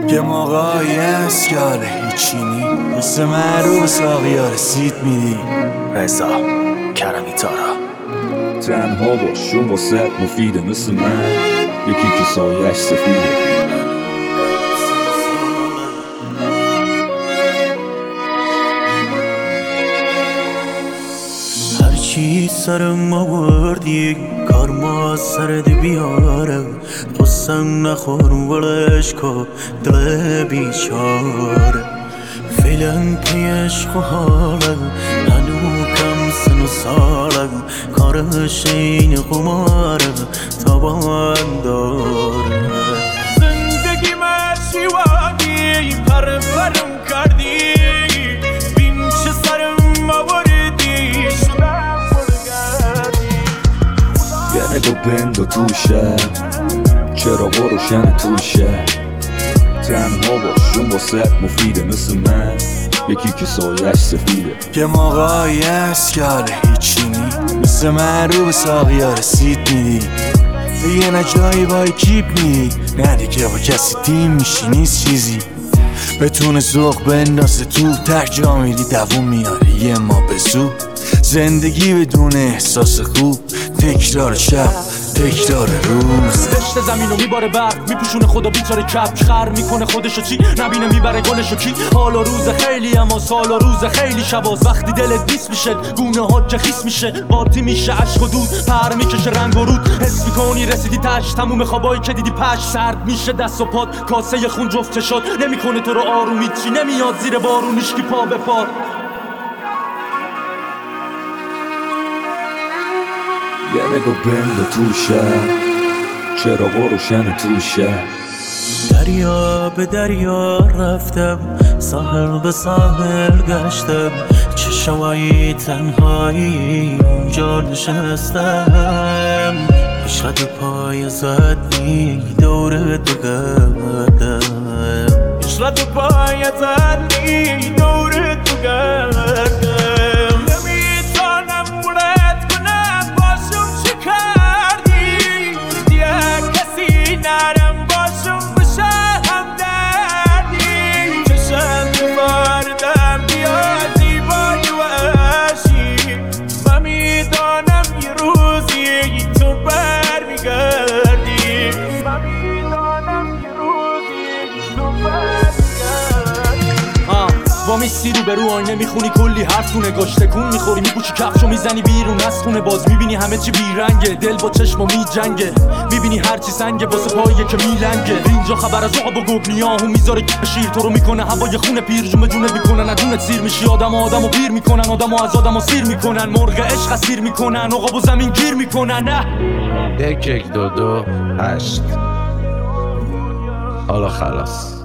یه موقعی هست که حاله هیچی نی مثل من رو به ساقی ها رسید میدی رضا کرمی تارا. تنها باش چون واسه مفیده مثل من یکی که سایش سفیده. هرچی سرم آوردی کار ما سرد بیاره قسم نخور ولش که دل بیچاره فیلم پی عشق و حاله هنو کم سن و ساله کارش این قماره تابان داره. زندگی مشیوانی پر پرم کردی بین چه سرم آوردی شدم برگردی. یه نگاه بند و توشه چرا روشن توشه. تنها باش چون واسه مفیده مثل من یکی که سایش سفیده. یه موقعی هست که حاله هیچی نی مثل من رو به ساقی ها رسید میدی یه نجایی با اکیپ میدی نه دیگه با کسی تیم میشی نیست چیزی بتونه ذوق بندازه تو تک جا میدی دوون میاره یه ما به زود زندگی بدون احساس خوب تکرار شب تکرار روز دشت زمینو میباره برق میپوشونه خدا بیچاره کپ خر میکنه خودشو چی نبینه میبره گلشو کی. حال و روز خیلی اما سال و روز خیلی شباز وقتی دلت بیس میشه گونه ها که خیس میشه قاطی میشه عشق و دود پر میکشه رنگ و رود حس میکنی رسیدی تش تموم خوابایی که دیدی پش سرد میشه دست و پات کاسه خون جفت چشات نمیکنه تو رو آروم چی نمیاد زیر بارون هیچکی پا به پا. یه نگاه بند و توشه چرا روشن توشه. دریا به دریا رفتم ساحل به ساحل گشتم چه شوایی تنهایی اونجا نشستم عشقت پای زدی دور تو گردم عشقت پای زدی دور تو گردم میسی رو به رو آینه میخونی کلی حرف تو نگاش تکون میخوری میپوشی کفشو میزنی بیرون از خونه باز میبینی همه چی بیرنگه دل با چشم و میجنگه میبینی هرچی سنگه واسه پاییه که میلنگه اینجا خبر از عقب و گبنیاهو میذاره شیر تو رو میکنه هوای خونه پیر جون جونه میکنن ندونت سیر میشی آدمو پیر میکنن آدمو از آدمو سیر میکنن مرغ عشق اسیر میکنن عقب و زمین گیر میکنن. نه 1 1 2 2 8 حالا خلاص.